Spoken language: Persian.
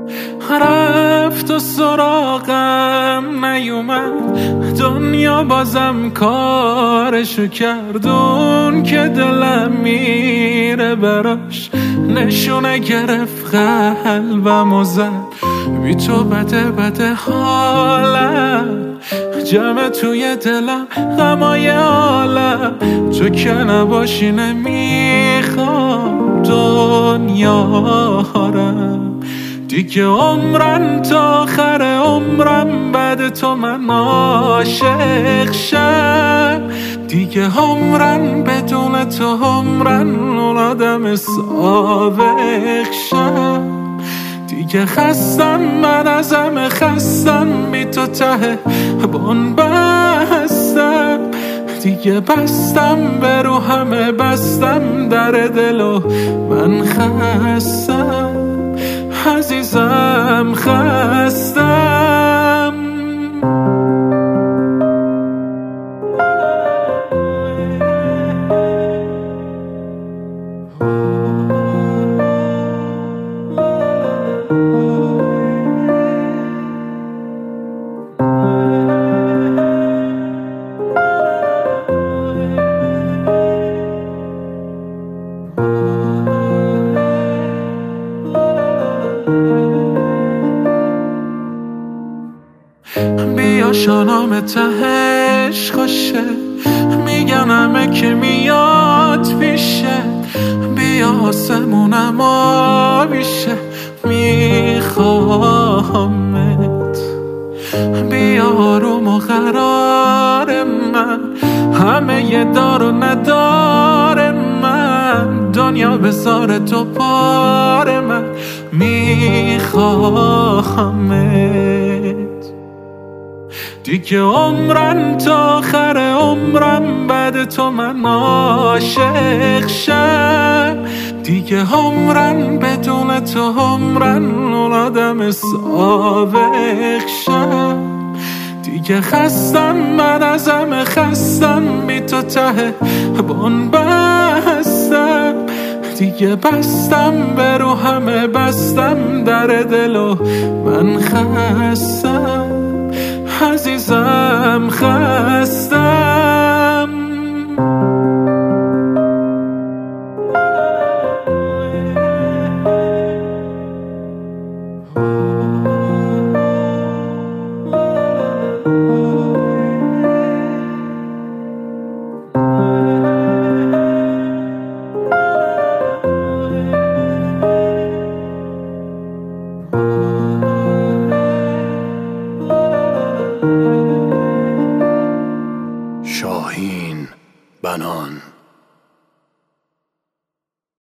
رفت و سراغم نیومد، دنیا بازم کارشو کردون که دلم میره براش. نشونه گرفت قلبم و زد، بی تو بده حالم. جمع توی دلم غمای عالم، تو که نباشی نمیخوام دنیارم. دیگه عمرم تا آخر عمرم بعد تو من عاشق شم. دیگه عمرم بدون تو عمرم اولادم سابق شم. دیگه خستم من از همه خستم، بی تو ته بون بستم. دیگه بستم به رو همه بستم در دلو من خستم. عزیزم خستم. بیا شانام تهش خوشه، میگن همه که میاد پیشه. بیا آسمونم آبیشه، میخوامت. بیا آروم و قرار من، همه یه دار و ندار من. دنیا بذار تو پار من، میخوامت. دیگه عمرم تا آخر عمرم بعد تو من عاشق شم. دیگه عمرم بدون تو عمرم اولادم سابق شم. دیگه خستم من از همه خستم، بی تو ته بون بستم. دیگه بستم به رو همه بستم در دلو من خستم. عزیزم خستم. شاهین بنان.